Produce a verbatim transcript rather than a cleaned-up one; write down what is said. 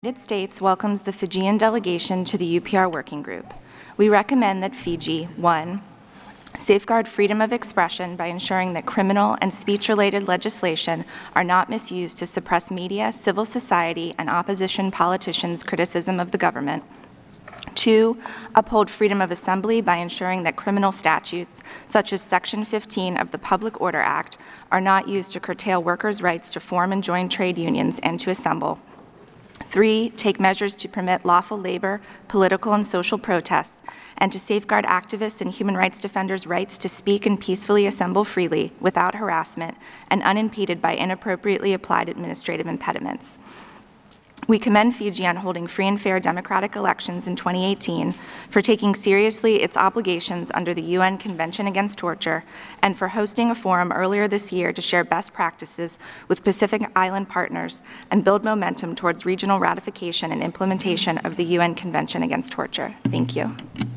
The United States welcomes the Fijian delegation to the U P R Working Group. We recommend that Fiji, one, safeguard freedom of expression by ensuring that criminal and speech-related legislation are not misused to suppress media, civil society, and opposition politicians' criticism of the government. Two, uphold freedom of assembly by ensuring that criminal statutes, such as Section fifteen of the Public Order Act, are not used to curtail workers' rights to form and join trade unions and to assemble. Three, take measures to permit lawful labor, political, and social protests, and to safeguard activists and human rights defenders' rights to speak and peacefully assemble freely, without harassment, and unimpeded by inappropriately applied administrative impediments. We commend Fiji on holding free and fair democratic elections in twenty eighteen, for taking seriously its obligations under the U N Convention Against Torture, and for hosting a forum earlier this year to share best practices with Pacific Island partners and build momentum towards regional ratification and implementation of the U N Convention Against Torture. Thank you.